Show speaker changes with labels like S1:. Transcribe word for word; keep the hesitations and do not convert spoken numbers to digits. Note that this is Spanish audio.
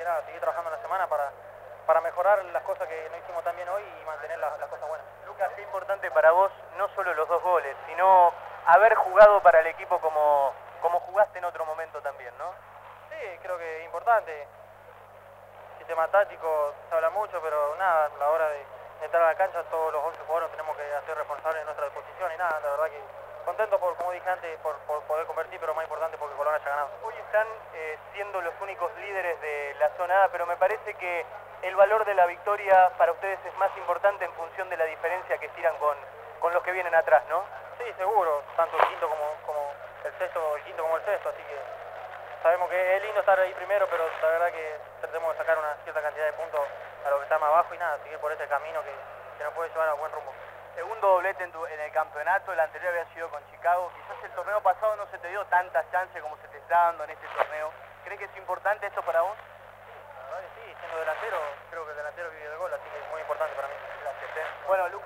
S1: nada, seguir trabajando en la semana para, para mejorar las cosas que no hicimos tan bien hoy y mantener las, las cosas buenas.
S2: Lucas, qué importante para vos, no solo los dos goles, sino haber jugado para el equipo como, como jugaste en otro momento también, ¿no?
S1: Sí, creo que es importante. Sistema táctico se habla mucho, pero nada, a la hora de entrar a la cancha todos los once jugadores tenemos que hacer responsables de nuestra disposición y nada, la verdad que contento por, como dije antes, por, por poder convertir, pero más importante porque Colón haya ganado.
S2: Hoy están eh, siendo los únicos líderes de la zona A, pero me parece que el valor de la victoria para ustedes es más importante en función de la diferencia que tiran con, con los que vienen atrás, ¿no?
S1: Sí, seguro, tanto el quinto como, como el sexto, el quinto como el sexto, así que sabemos que es lindo estar ahí primero, pero la verdad que tratemos de sacar una cierta cantidad de puntos a los que están más abajo y nada, seguir por ese camino que, que nos puede llevar a buen rumbo.
S2: Segundo doblete en, tu, en el campeonato, el anterior había sido con Chicago, quizás el torneo pasado no se te dio tantas chances como se te está dando en este torneo. ¿Crees que es importante esto para vos?
S1: La verdad que sí, siendo delantero, creo que el delantero vive de gol, así que es muy importante para mí.
S2: Gracias. ¿eh? Bueno, Lucas.